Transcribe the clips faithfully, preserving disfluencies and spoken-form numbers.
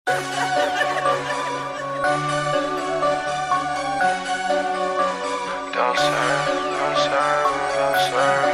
Don't serve, don't serve, don't serve,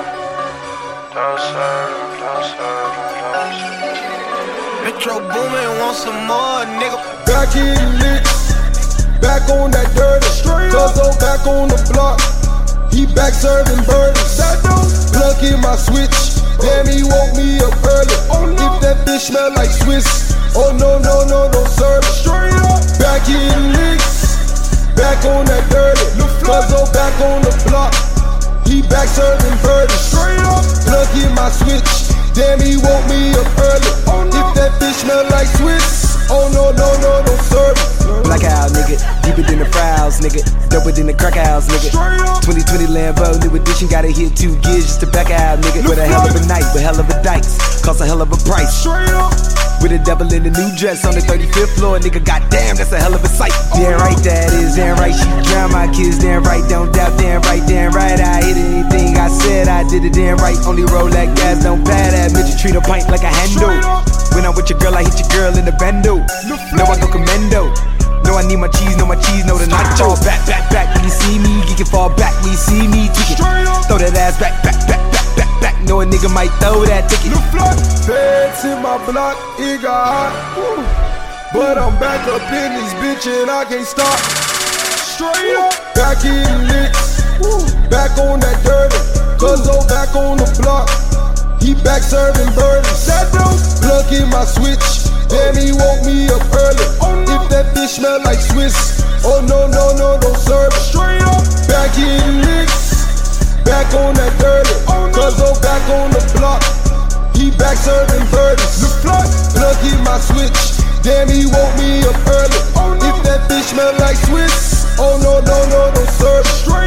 don't serve, don't serve, don't serve. Metro Boomin want some more, nigga. Back in the licks, back on that dirty. Cuzzo back on the block, he back serving burdens. Plug in my switch, damn he woke me up early. If that bitch smell like Swiss, oh no no no don't serve it. Back in the licks, back on that dirty. Cuzzo back on the block, he back serving burdens. Plug in my switch, damn he woke me up early. If that bitch smell like Swiss, oh no no no don't serve it. Blackout, nigga, deeper than the frowns, nigga, doper than the crack house, nigga. twenty twenty Lambo, new edition, gotta hit two gears just to back out, nigga. With a hell of a night, with hell of a dikes, cost a hell of a price. With a devil in a new dress on the thirty-fifth floor, nigga, goddamn, that's a hell of a sight. Damn right, that is, damn right, she drown my kids, damn right, don't doubt, damn right, damn right. I hit anything I said, I did it damn right. Only roll that gas, don't pad that bitch, treat a pint like a handle. When I'm with your girl, I hit your girl in the bando. No, I go commando. No, I need my cheese, no, my cheese, no, the nacho. Back, back, back, when you see me, you can fall back when you see me tweaking. Throw that ass back, back, back, back, back, back. Know a nigga might throw that ticket. Feds in my block, it got hot. Woo. But I'm back up in this bitch and I can't stop. Straight up, back in the licks, woo. Back on that dirty. Cuzzo back on the block, he back serving burdens. Plug in my switch, damn he woke me up early. If that bitch smell like Swiss, oh no no no don't serve it. Back in the licks, back on that dirty. Cuzzo back on the block, he back serving burdens. Plug in my switch, damn he woke me up early. If that bitch smell like Swiss, oh no no no don't serve it.